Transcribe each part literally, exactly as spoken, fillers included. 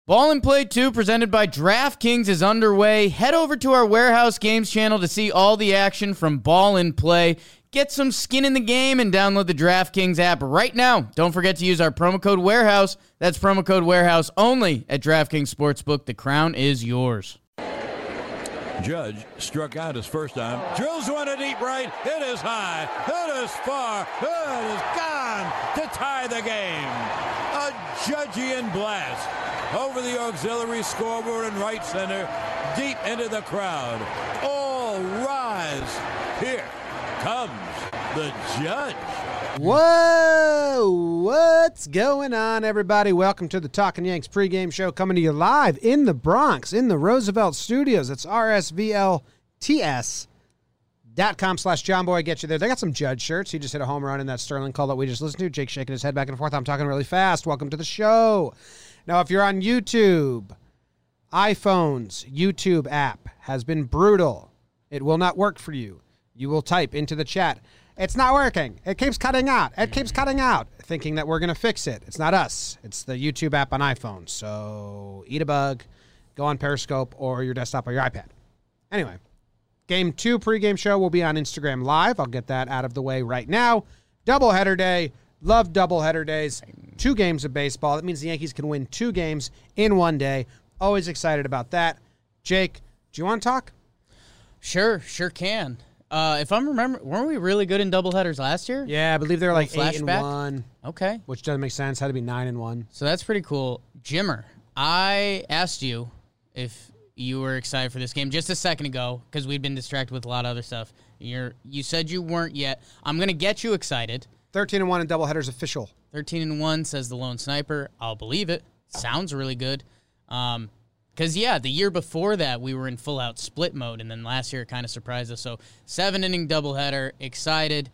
Ball and Play two, presented by DraftKings, is underway. Head over to our Warehouse Games channel to see all the action from Ball and Play. Get some skin in the game and download the DraftKings app right now. Don't forget to use our promo code Warehouse. That's promo code Warehouse only at DraftKings Sportsbook. The crown is yours. Judge struck out his first time. Drills one to deep right. It is high. It is far. It is gone to tie the game. A Judgian blast over the auxiliary scoreboard in right center, deep into the crowd. All rise. Here comes the Judge. Whoa, what's going on, everybody? Welcome to the Talkin' Yanks pregame show, coming to you live in the Bronx, in the Roosevelt Studios. It's R S V L T S dot com slash John Boy. Get you there. They got some Judge shirts. He just hit a home run in that Sterling call that we just listened to. Jake shaking his head back and forth. I'm talking really fast. Welcome to the show. Now, if you're on YouTube, iPhone's YouTube app has been brutal. It will not work for you. You will type into the chat, "It's not working. It keeps cutting out. It keeps cutting out," thinking that we're going to fix it. It's not us. It's the YouTube app on iPhone. So eat a bug, go on Periscope or your desktop or your iPad. Anyway, Game two pregame show will be on Instagram Live. I'll get that out of the way right now. Doubleheader day. Love doubleheader days. Two games of baseball. That means the Yankees can win two games in one day. Always excited about that. Jake, do you want to talk? Sure, sure can. Uh, if I'm remember, weren't we really good in doubleheaders last year? Yeah, I believe they were like eight and flashback? one. Okay. Which doesn't make sense. Had to be nine and one. So that's pretty cool. Jimmer, I asked you if you were excited for this game just a second ago because we'd been distracted with a lot of other stuff. You're, you said you weren't yet. I'm going to get you excited. thirteen and one in doubleheaders official. thirteen and one, says the lone sniper. I'll believe it. Sounds really good. Um, Because, yeah, the year before that, we were in full-out split mode, and then last year it kind of surprised us. So, seven-inning doubleheader, excited.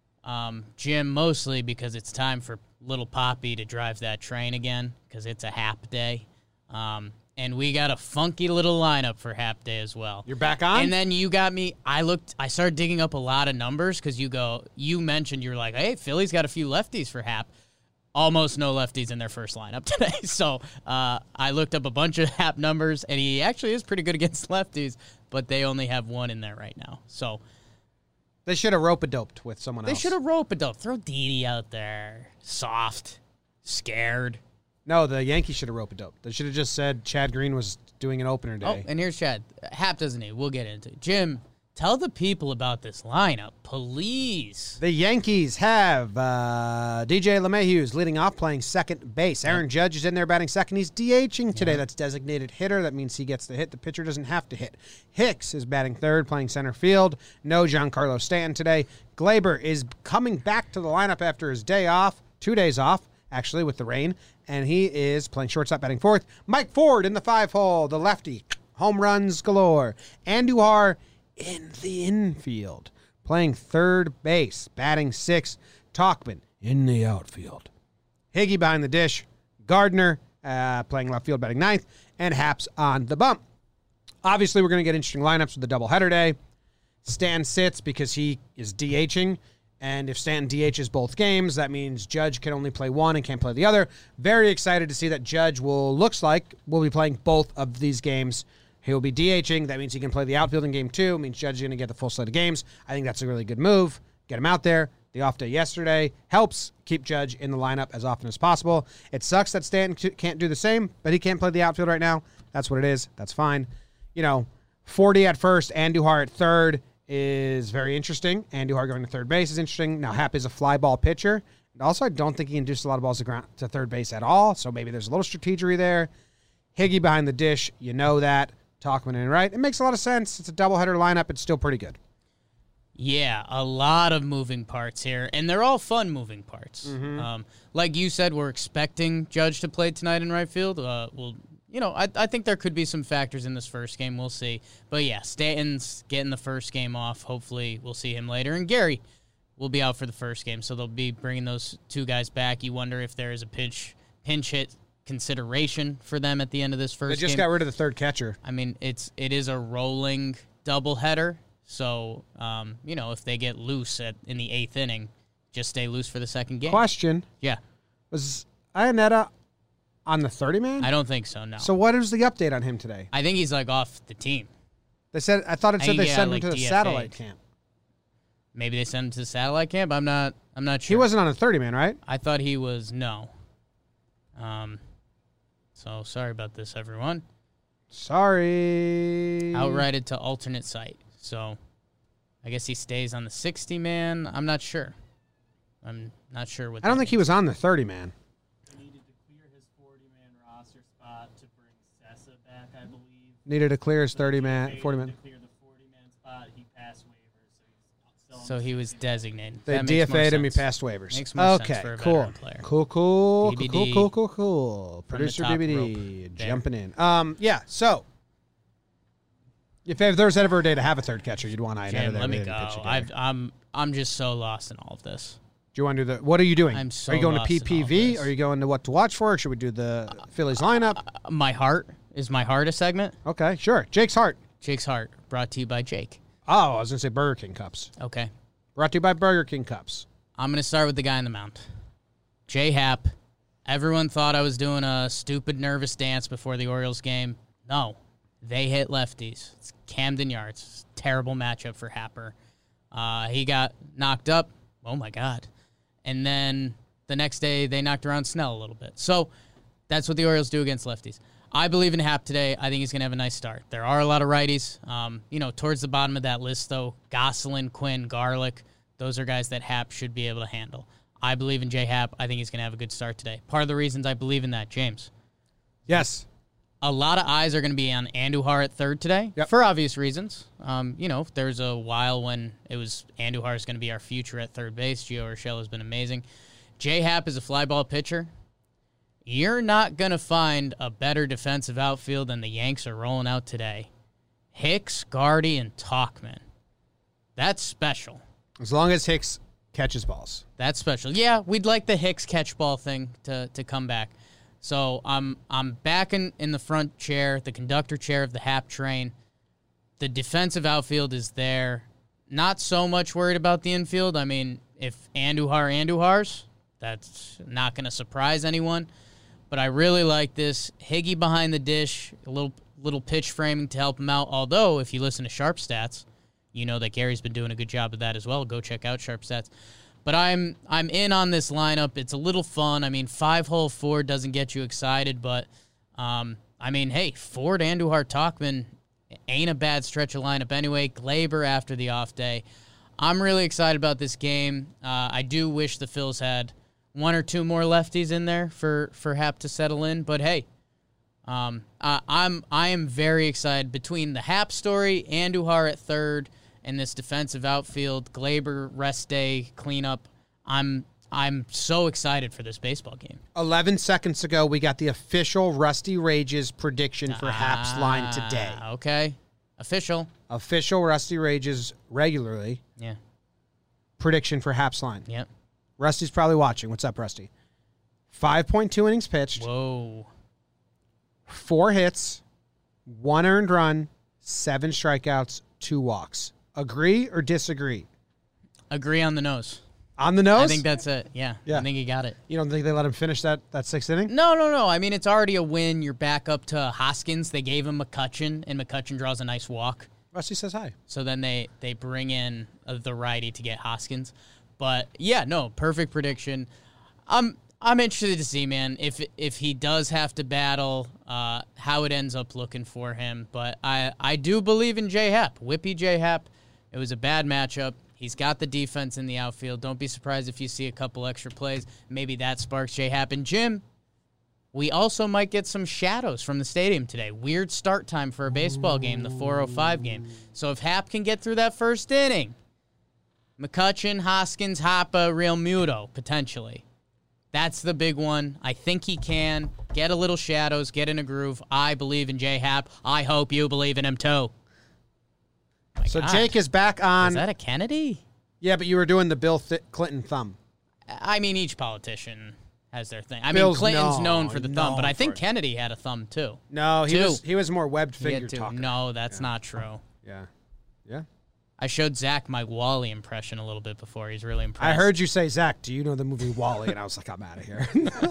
Um, Jim, mostly because it's time for little Poppy to drive that train again, because it's a Hap Day. Um, and we got a funky little lineup for Hap Day as well. You're back on? And then you got me, I looked, I started digging up a lot of numbers, because you go, you mentioned, you were like, hey, Philly's got a few lefties for Hap. Almost no lefties in their first lineup today. So uh, I looked up a bunch of Hap numbers, and he actually is pretty good against lefties, but they only have one in there right now. So they should have rope-a-doped with someone they else. They should have rope-a-doped. Throw Didi out there. Soft. Scared. No, the Yankees should have rope-a-doped. They should have just said Chad Green was doing an opener day. Oh, and here's Chad. Hap doesn't need. We'll get into it. Jim, tell the people about this lineup, please. The Yankees have uh, D J LeMahieu's leading off, playing second base. Aaron yep. Judge is in there batting second. He's DHing today. Yep. That's designated hitter. That means he gets the hit. The pitcher doesn't have to hit. Hicks is batting third, playing center field. No Giancarlo Stanton today. Glaber is coming back to the lineup after his day off, two days off, actually, with the rain, and he is playing shortstop, batting fourth. Mike Ford in the five-hole, the lefty. Home runs galore. Andujar in the infield, playing third base, batting sixth. Tauchman in the outfield. Higgy behind the dish. Gardner uh, playing left field, batting ninth. And Haps on the bump. Obviously, we're going to get interesting lineups with the doubleheader day. Stan sits because he is DHing. And if Stanton D Hs both games, that means Judge can only play one and can't play the other. Very excited to see that Judge will, looks like, will be playing both of these games. He'll be DHing. That means he can play the outfield in game two. It means Judge is going to get the full slate of games. I think that's a really good move. Get him out there. The off day yesterday helps keep Judge in the lineup as often as possible. It sucks that Stanton can't do the same, but he can't play the outfield right now. That's what it is. That's fine. You know, forty at first, Andujar at third is very interesting. Andujar going to third base is interesting. Now, Hap is a fly ball pitcher. And also, I don't think he induced a lot of balls to, ground, to third base at all, so maybe there's a little strategery there. Higgy behind the dish. You know that. Tauchman in right. It makes a lot of sense. It's a doubleheader lineup. It's still pretty good. Yeah, a lot of moving parts here, and they're all fun moving parts. Mm-hmm. Um, like you said, we're expecting Judge to play tonight in right field. Uh, we'll, you know, I, I think there could be some factors in this first game. We'll see. But, yeah, Stanton's getting the first game off. Hopefully we'll see him later. And Gary will be out for the first game, so they'll be bringing those two guys back. You wonder if there is a pinch, pinch hit consideration for them at the end of this first game. They just game. got rid of the third catcher. I mean, it's it is a rolling doubleheader. So, um, you know, if they get loose at in the eighth inning, just stay loose for the second game. Question. Yeah. Was Iannetta On the thirty man? I don't think so, no. So what is the update on him today? I think he's, like, off the team. They said I thought it I said think they he got, sent him like, to the D F A'd. satellite camp. Maybe they sent him to the satellite camp? I'm not I'm not sure. He wasn't on a thirty man, right? I thought he was, no. Um, So, sorry about this, everyone. Sorry. Outrighted to alternate site. So, I guess he stays on the sixty man. I'm not sure. I'm not sure what I don't that think he means. was on the thirty man. He needed to clear his forty man roster spot to bring Sessa back, I believe. Needed to clear his thirty man, Waited forty man. To clear the forty man spot, he passed waivers, so he's still on So the he was sixty man. designated. They That makes more D F A'd him. He sense. passed waivers. Makes more sense okay, for a cool. veteran player. Cool, cool, B B cool, D cool, cool, cool. from the Producer top B B D rope there. jumping in. Um, yeah. So, if there was ever a day to have a third catcher, you'd want Iannetta Jim, there. let me They go. didn't put you I've, together. I'm I'm just so lost in all of this. Do you want to do the? What are you doing? I'm so Are you going to lost in all P P V? this. Are you going to what to watch for? Or should we do the Phillies lineup? Uh, my heart is my heart a segment. Okay, sure. Jake's Heart. Jake's heart brought to you by Jake. Oh, I was going to say Burger King cups. Okay, Brought to you by Burger King cups. I'm gonna start with the guy on the mound, J Happ. Everyone thought I was doing a stupid nervous dance before the Orioles game. No, they hit lefties. It's Camden Yards. It's a terrible matchup for Happer. Uh, he got knocked up. Oh my God! And then the next day they knocked around Snell a little bit. So that's what the Orioles do against lefties. I believe in Happ today. I think he's going to have a nice start. There are a lot of righties. Um, you know, towards the bottom of that list, though, Gosselin, Quinn, Garlick, those are guys that Happ should be able to handle. I believe in J Happ. I think he's going to have a good start today. Part of the reasons I believe in that, James. Yes. A lot of eyes are going to be on Andujar at third today Yep. for obvious reasons. Um, you know, there's a while when it was Andujar is going to be our future at third base. Gio Urshela has been amazing. J Happ is a fly ball pitcher. You're not going to find a better defensive outfield than the Yanks are rolling out today. Hicks, Gardy, and Tauchman. That's special. As long as Hicks catches balls. That's special. Yeah, we'd like the Hicks catch ball thing to, to come back. So I'm I'm back in, in the front chair, the conductor chair of the Happ train. The defensive outfield is there. Not so much worried about the infield. I mean, if Andujar Andujars, that's not going to surprise anyone. But I really like this. Higgy behind the dish, a little little pitch framing to help him out. Although, if you listen to Sharp Stats, you know that Gary's been doing a good job of that as well. Go check out Sharp Stats. But I'm I'm in on this lineup. It's a little fun. I mean, five-hole Ford doesn't get you excited, but, um, I mean, hey, Ford, Andujar, Tauchman ain't a bad stretch of lineup anyway. Glaber after the off day. I'm really excited about this game. Uh, I do wish the Phils had one or two more lefties in there for, for Happ to settle in, but hey, um, I, I'm I am very excited between the Happ story, Andujar at third, and this defensive outfield, Glaber rest day cleanup. I'm I'm so excited for this baseball game. eleven seconds ago, we got the official Rusty Rages prediction for Happ's line today. Ah, okay, official. Official Rusty Rages regularly Yeah. prediction for Happ's line. Yep. Rusty's probably watching. What's up, Rusty? five point two innings pitched, Whoa. four hits, one earned run, seven strikeouts, two walks. Agree or disagree? Agree on the nose. On the nose? I think that's it. Yeah. Yeah. I think you got it. You don't think they let him finish that, that sixth inning? No, no, no. I mean, it's already a win. You're back up to Hoskins. They gave him McCutchen, and McCutchen draws a nice walk. Rusty says hi. So then they, they bring in uh, the righty to get Hoskins. But, yeah, no, perfect prediction. I'm I'm interested to see, man, if if he does have to battle, uh, how it ends up looking for him. But I, I do believe in J Happ. Whippy J Happ. It was a bad matchup. He's got the defense in the outfield. Don't be surprised if you see a couple extra plays. Maybe that sparks J Happ. And Jim, we also might get some shadows from the stadium today. Weird start time for a baseball game, the four oh five game. So if Happ can get through that first inning, McCutchen, Hoskins, Hoppa, Real Muto, potentially. That's the big one. I think he can. Get a little shadows, get in a groove. I believe in J Happ. I hope you believe in him too. My So God. Jake is back on. Is that a Kennedy? Yeah, but you were doing the Bill Th- Clinton thumb. I mean, each politician has their thing. I Bill's mean, Clinton's known- known for the thumb, but I known think for it. Kennedy had a thumb too. No, he Two. was he was more webbed He finger had two. talker. No, that's not true. Yeah. Yeah. I showed Zach my Wally impression a little bit before. He's really impressed. I heard you say, Zach, do you know the movie Wall-E? And I was like, I'm out of here.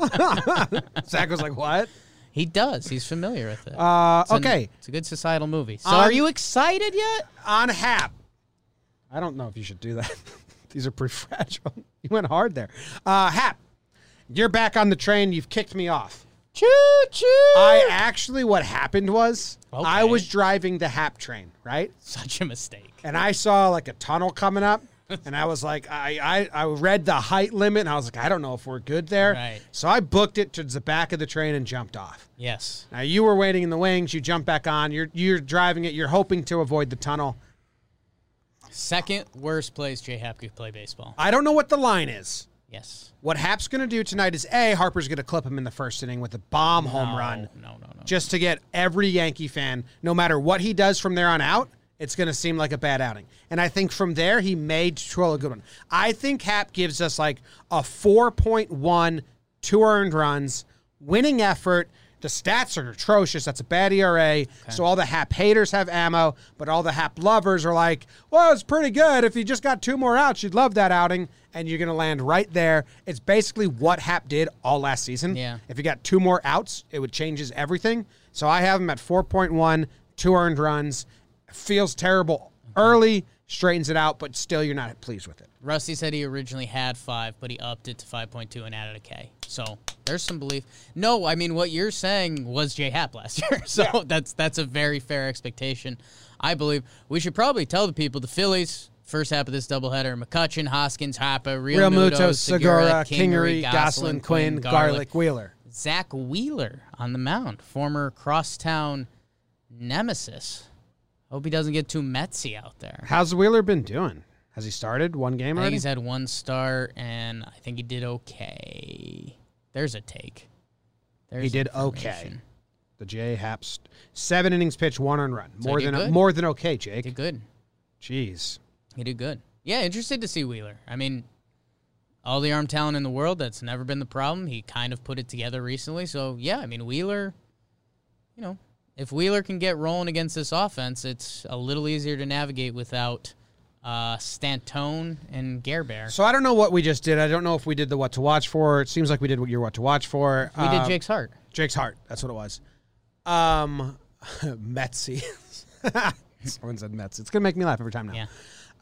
Zach was like, what? He does. He's familiar with it. Uh, It's an- okay. it's a good societal movie. So Um, are you excited yet? On Hap. I don't know if you should do that. These are pretty fragile. You went hard there. Uh, Hap, you're back on the train. You've kicked me off. Choo choo. I actually, what happened was I Okay. was driving the Hap train, right? Such a mistake. And I saw like a tunnel coming up. And I was like, I, I I read the height limit, and I was like, I don't know if we're good there. Right. So I booked it to the back of the train and jumped off. Yes. Now you were waiting in the wings. You jump back on. You're you're driving it. You're hoping to avoid the tunnel. Second worst place J Hap could play baseball. I don't know what the line is. Yes. What Hap's going to do tonight is A, Harper's going to clip him in the first inning with a bomb home No, run. No, no, no. Just to get every Yankee fan, no matter what he does from there on out, it's going to seem like a bad outing. And I think from there, he made twirl a good one. I think Hap gives us like a four point one, two earned runs, winning effort. The stats are atrocious. That's a bad E R A. Okay. So all the Hap haters have ammo, but all the Hap lovers are like, well, it's pretty good. If you just got two more outs, you'd love that outing. And you're going to land right there. It's basically what Hap did all last season. Yeah. If you got two more outs, it would changes everything. So I have him at four point one, two earned runs. Feels terrible early, straightens it out, but still you're not pleased with it. Rusty said he originally had five, but he upped it to five point two and added a K. So there's some belief. No, I mean, what you're saying was J Hap last year. So Yeah. that's that's a very fair expectation. I believe we should probably tell the people the Phillies, first half of this doubleheader, McCutchen, Hoskins, Hapa, Real, Real Muto, Muto, Segura, Segura, Kingery, Goslin, Quinn, Garlic, Wheeler. Zach Wheeler on the mound, former crosstown nemesis. Hope he doesn't get too Metsy out there. How's Wheeler been doing? Has he started one game I think already? he's had one start, and I think he did okay. There's a take. There's He did okay. information. The J Haps seven innings pitched, one earned run. So More he did than good. more than okay, He Jake. did good. Jeez. He did good. Yeah, interested to see Wheeler. I mean, all the arm talent in the world, that's never been the problem. He kind of put it together recently. So, yeah, I mean, Wheeler, you know, if Wheeler can get rolling against this offense, it's a little easier to navigate without uh, Stantone and Gerber. So I don't know what we just did. I don't know if we did the what to watch for. It seems like we did what you're what to watch for. We did Um, Jake's heart. Jake's heart. That's what it was. Um, Metsy. Someone said Mets. It's gonna make me laugh every time now. Yeah.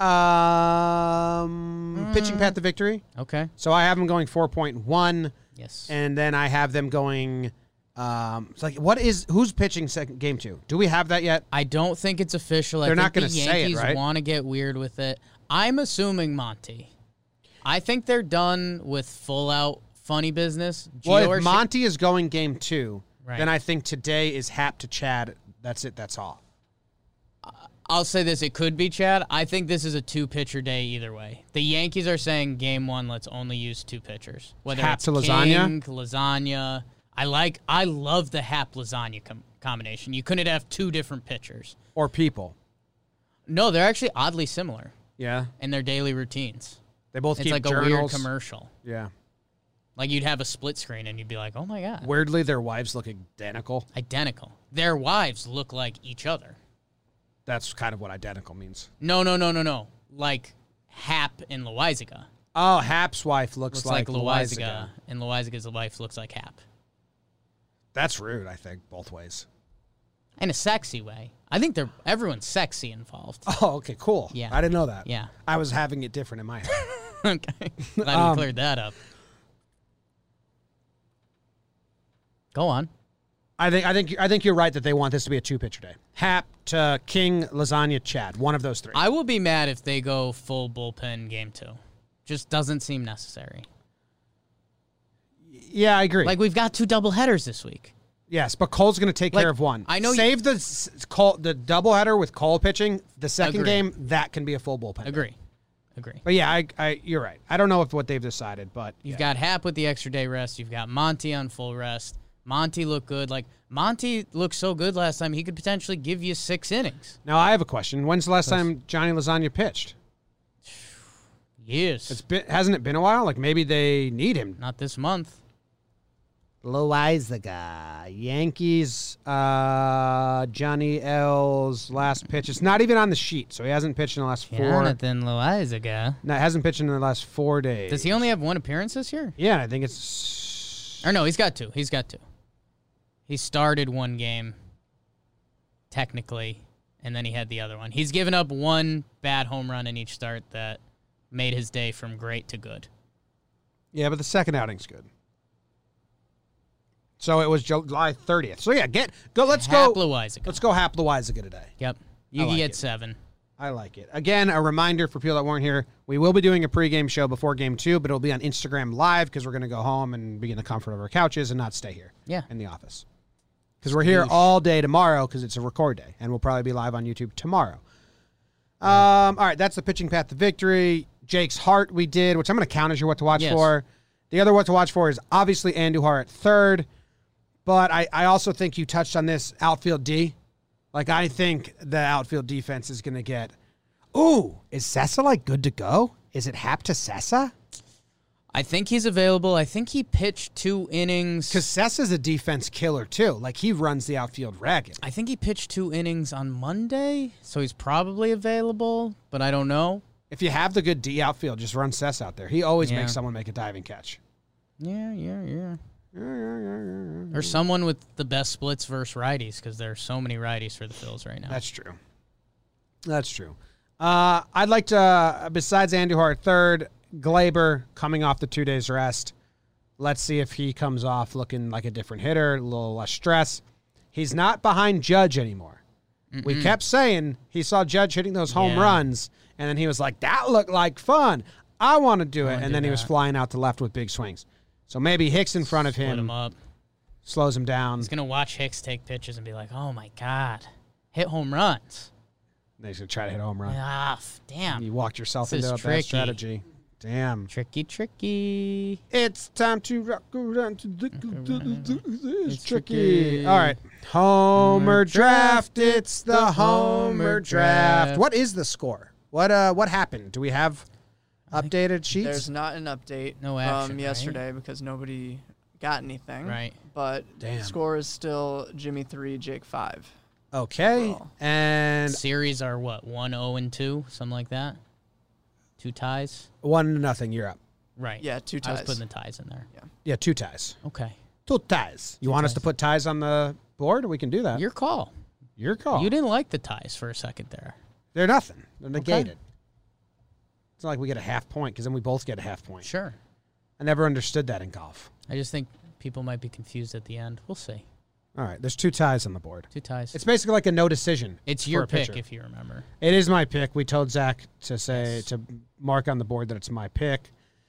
Um, pitching path to victory. Okay. So I have them going four point one, Yes. and then I have them going. Um, it's like what is who's pitching second game two? Do we have that yet? I don't think it's official. They're I not think gonna the say it, Yankees right? want to get weird with it. I'm assuming Monty. I think they're done with full out funny business. Well, Gio if Ursh- Monty is going game two, Right. then I think today is Hap to Chad. That's it. That's all. I'll say this: it could be Chad. I think this is a two-pitcher day either way. The Yankees are saying game one, let's only use two pitchers. Whether Hap it's to Lasagna? King, Lasagna. I like. I love the Hap Lasagna com- combination. You couldn't have two different pitchers. Or people. No, they're actually oddly similar Yeah. in their daily routines. They both It's keep like journals. a weird commercial. Yeah. Like you'd have a split screen and you'd be like, "Oh my god, Weirdly, their wives look identical. identical." Their wives look like each other. That's kind of what identical means. No, no, no, no, no. Like Hap and Loizaga Oh, Hap's wife looks, looks like, like, Loizaga, Loizaga. and Loizaga's wife looks like Hap. That's rude, I think, both ways. In a sexy way. I think they're everyone's sexy involved. Oh, okay, cool. Yeah. I didn't know that. Yeah. I was having it different in my head. Okay. Glad Um, we cleared that up. Go on. I think I think I think you're right that they want this to be a two pitcher day. Hap to King, Lasagna, Chad. One of those three. I will be mad if they go full bullpen game two. Just doesn't seem necessary. yeah, I agree. Like we've got two double headers this week. yes, but Cole's going to take Like, care of one. I know you- Save the s- Cole the doubleheader with Cole pitching. The second Agree. game that can be a full bullpen. Agree. Agree. But yeah, I, I you're right. I don't know if what they've decided, but You've yeah. got Hap with the extra day rest. You've got Monty on full rest. Monty looked good. Like Monty looked so good last time, he could potentially give you six innings. Now I have a question. When's the last time Johnny Lasagna pitched? Years. It's been hasn't it been a while? Like maybe they need him. Not this month. Loizaga. Yankees, uh, Johnny L's last pitch. It's not even on the sheet, so he hasn't pitched in the last four. Jonathan Loizaga. No, hasn't pitched in the last four days. Does he only have one appearance this year? Yeah, I think it's... Or no, he's got two. He's got two. He started one game, technically, and then he had the other one. He's given up one bad home run in each start that made his day from great to good. Yeah, but the second outing's good. So it was July thirtieth. So yeah, get go. Let's go. Haplowizaga. Let's go Haplowizaga today. Yep. You I can like get it. seven. I like it. Again, a reminder for people that weren't here, we will be doing a pregame show before game two, but it'll be on Instagram Live because we're going to go home and be in the comfort of our couches and not stay here Yeah. in the office. Because we're here all day tomorrow because it's a record day, and we'll probably be live on YouTube tomorrow. Um, all right, that's the pitching path to victory. Jake's Heart we did, which I'm going to count as your what to watch Yes. for. The other what to watch for is obviously Andujar at third, but I, I also think you touched on this outfield D. Like, I think the outfield defense is going to get... Ooh, is Sessa, like, good to go? Is it Hap to Sessa? I think he's available. I think he pitched two innings. Because Sessa's a defense killer, too. Like, he runs the outfield ragged. I think he pitched two innings on Monday, so he's probably available, but I don't know. If you have the good D outfield, just run Sessa out there. He always Yeah. makes someone make a diving catch. Yeah, yeah, yeah. Yeah, yeah, yeah, yeah, yeah. Or someone with the best splits versus righties, because there are so many righties for the Phils right now. That's true. That's true. Uh, I'd like to, uh, besides Andujar at third, Glaber coming off the two days rest. Let's see if he comes off looking like a different hitter, a little less stress. He's not behind Judge anymore. Mm-mm. We kept saying he saw Judge hitting those home Yeah. runs, and then he was like, that looked like fun. I want to do it. wanna And do then he was that. flying out to left with big swings. So maybe Hicks in front of Split him, him up. slows him down. He's going to watch Hicks take pitches and be like, oh, my God. Hit home runs. Then he's going to try to hit a home run. Ah, f- damn. You walked yourself This into is a bad tricky. strategy. Damn. Tricky, tricky. It's time to rock around to the... It's It's tricky. tricky. All right. Homer Homer draft. draft. It's the Homer Homer draft. draft. What is the score? What uh? What happened? Do we have updated sheets? There's not an update No action, from right? yesterday because nobody got anything. Right. But Damn. the score is still Jimmy three, Jake five. Okay. Overall. And Series are what, one oh and two, something like that? Two ties? one to nothing. You're up. Right. Yeah, two I was ties. putting the ties in there. Yeah, two ties. Okay. Two ties. You want us to put ties on the board? We can do that. Your call. Your call. You didn't like the ties for a second there. They're nothing. They're negated. It's not like we get a half point because then we both get a half point. Sure. I never understood that in golf. I just think people might be confused at the end. We'll see. All right, there's two ties on the board. Two ties. It's basically like a no decision. It's for your a pick, pitcher. if you remember. It is my pick. We told Zach to say Yes. to mark on the board that it's my pick.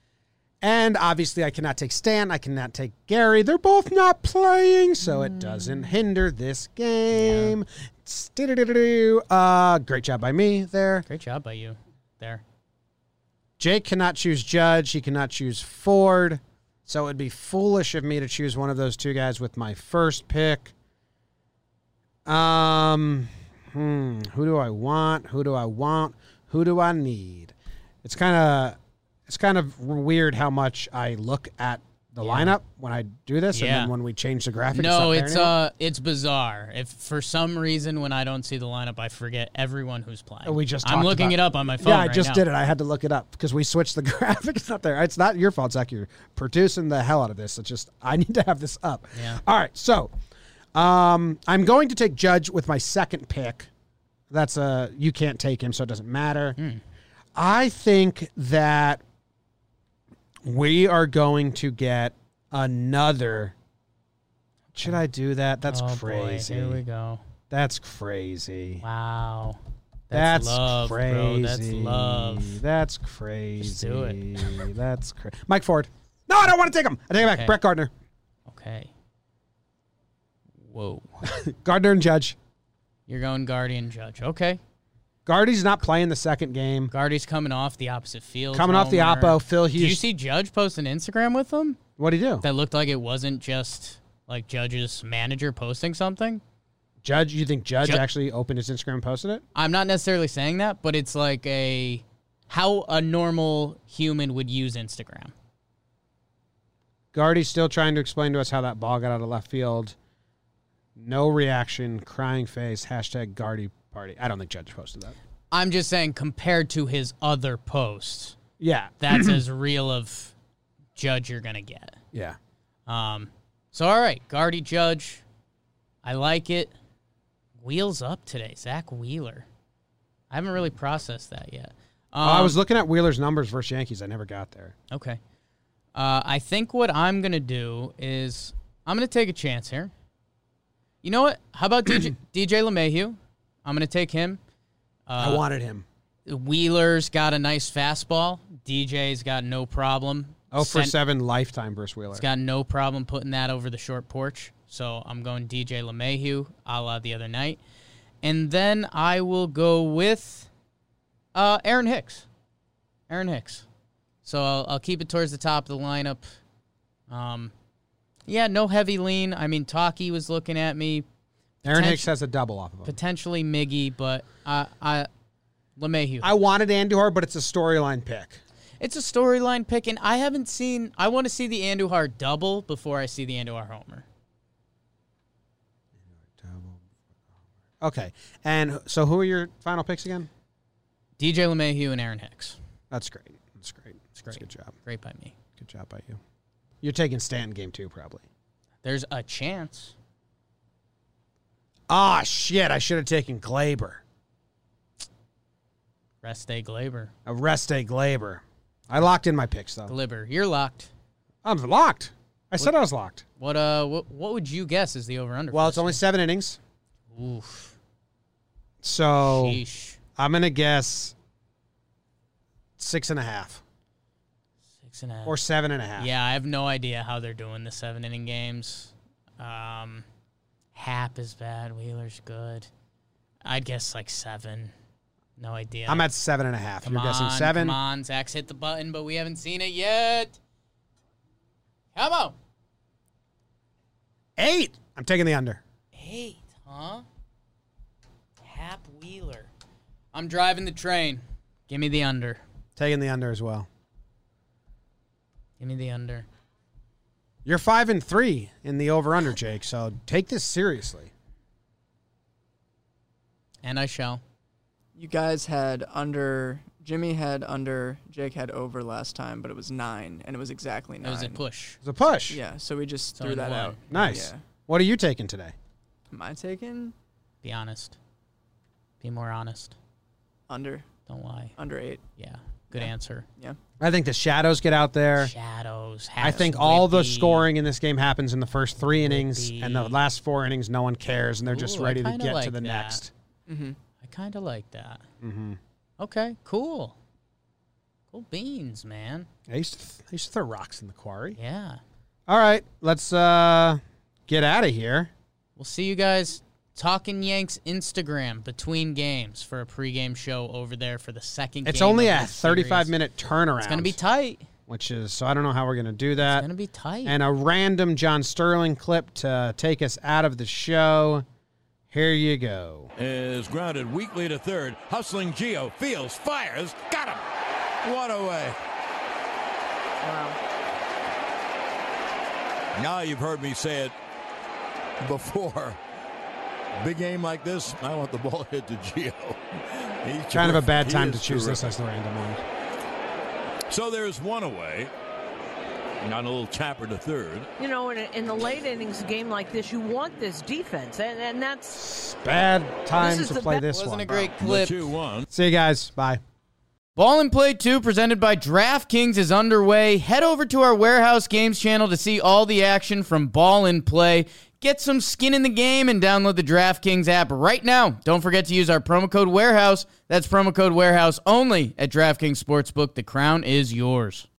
And obviously, I cannot take Stan. I cannot take Gary. They're both not playing, so it doesn't hinder this game. Yeah. Uh, great job by me there. Great job by you there. Jake cannot choose Judge. He cannot choose Ford. So it would be foolish of me to choose one of those two guys with my first pick. Um, hmm, who do I want? Who do I want? Who do I need? It's kind of it's kind of weird how much I look at the Yeah. lineup when I do this, and Yeah. then when we change the graphic. No, it's, it's not there anymore. uh, it's bizarre. If for some reason when I don't see the lineup, I forget everyone who's playing. We just I'm talked looking about- it up on my phone. Yeah, I right just now. did it. I had to look it up because we switched the graphic. It's not there. It's not your fault, Zach. You're producing the hell out of this. It's just I need to have this up. Yeah. All right. So, um, I'm going to take Judge with my second pick. That's a you can't take him, so it doesn't matter. Hmm. I think that we are going to get another. Should I do that? That's Oh, crazy. Boy. Here we go. That's crazy. Wow. That's, That's, love, crazy. bro. That's love. That's crazy. Just do it. That's crazy. Mike Ford. No, I don't want to take him. I take it back. Okay. Brett Gardner. Okay. Whoa. Gardner and Judge. You're going Guardian Judge. Okay. Guardy's not playing the second game. Guardy's coming off the opposite field. Coming off the homer. oppo. Phil Did you Hughes. see Judge post an Instagram with him? What'd he do? That looked like it wasn't just like Judge's manager posting something. Judge, you think Judge Ju- actually opened his Instagram and posted it? I'm not necessarily saying that, but it's like a how a normal human would use Instagram. Gardy's still trying to explain to us how that ball got out of left field. No reaction, crying face, hashtag Gardy party. I don't think Judge posted that. I'm just saying, compared to his other posts, Yeah. that's as real of Judge you're going to get. Yeah. Um, so, all right, Gardy Judge. I like it. Wheels up today, Zach Wheeler. I haven't really processed that yet. Um, Oh, I was looking at Wheeler's numbers versus Yankees. I never got there. Okay. Uh, I think what I'm going to do is I'm going to take a chance here. You know what? How about D J, D J LeMahieu? I'm going to take him. Uh, I wanted him. Wheeler's got a nice fastball. D J's got no problem. Oh for Sent- seven lifetime versus Wheeler. He's got no problem putting that over the short porch. So I'm going D J LeMahieu, a la the other night. And then I will go with uh, Aaron Hicks. Aaron Hicks. So I'll, I'll keep it towards the top of the lineup. Um, yeah, no heavy lean. I mean, Taki was looking at me. Aaron Potent- Hicks has a double off of him. Potentially Miggy, but I, I LeMahieu. I wanted Andujar, but it's a storyline pick. It's a storyline pick, and I haven't seen. I want to see the Andujar double before I see the Andujar homer. Okay. And so who are your final picks again? D J LeMahieu and Aaron Hicks. That's great. That's great. It's great. That's a good job. Great by me. Good job by you. You're taking Stanton game two, probably. There's a chance. Ah, shit. I should have taken Glaber. Rest day Glaber. Arreste Glaber. I locked in my picks, though. Glaber. You're locked. I'm locked. I said I was locked. What uh what, what would you guess is the over under? Well, it's only seven innings. Oof. So Sheesh. I'm going to guess six and a half Six and a half. or seven and a half. Yeah, I have no idea how they're doing the seven inning games. Um Hap is bad, Wheeler's good. I'd guess like seven. No idea. I'm at seven and a half. Come You're on, guessing seven? Come on, Zach's hit the button, but we haven't seen it yet. Come on. Eight. I'm taking the under. Eight, huh? Hap Wheeler. I'm driving the train. Give me the under. Taking the under as well. Give me the under. You're five and three in the over-under, Jake, so take this seriously. And I shall. You guys had under, Jimmy had under, Jake had over last time, but it was nine, and it was exactly nine. It was a push. It's a push. Yeah, so we just threw only that one. out. Nice. Yeah. What are you taking today? Am I taking Be honest. Be more honest. under? Don't lie. Under eight. Yeah. Good Yeah. answer. Yeah. I think the shadows get out there. Shadows. I Haps, think all the Whippy. scoring in this game happens in the first three innings, Whippy. and the last four innings, no one cares, and they're just Ooh, I ready to kinda get to like the that. next. Mm-hmm. I kind of like that. Mm-hmm. Okay, cool. Cool beans, man. I used, to th- I used to throw rocks in the quarry. Yeah. All right, let's uh, get out of here. We'll see you guys Talking Yanks Instagram between games for a pregame show over there for the second It's game only of a this thirty-five series. minute turnaround. It's going to be tight. which is, so I don't know how we're going to do It's that. going to be tight. And a random John Sterling clip to take us out of the show. Here you go. Is grounded weakly to third. Hustling Gio. Fields. Fires. Got him. One away. Wow. Now you've heard me say it before. Big game like this, I want the ball hit to Gio. He's Kind of a terrific. bad He time to is choose this terrific. as the random one. So there's one away. On a little tapper to third. You know, in, a, in the late innings game like this, you want this defense, and, and that's Bad time This is to the play be- this Wasn't one. a great The clip. two one. See you guys. Bye. Ball and Play two, presented by DraftKings, is underway. Head over to our Warehouse Games channel to see all the action from Ball and Play. Get some skin in the game and download the DraftKings app right now. Don't forget to use our promo code Warehouse. That's promo code Warehouse only at DraftKings Sportsbook. The crown is yours.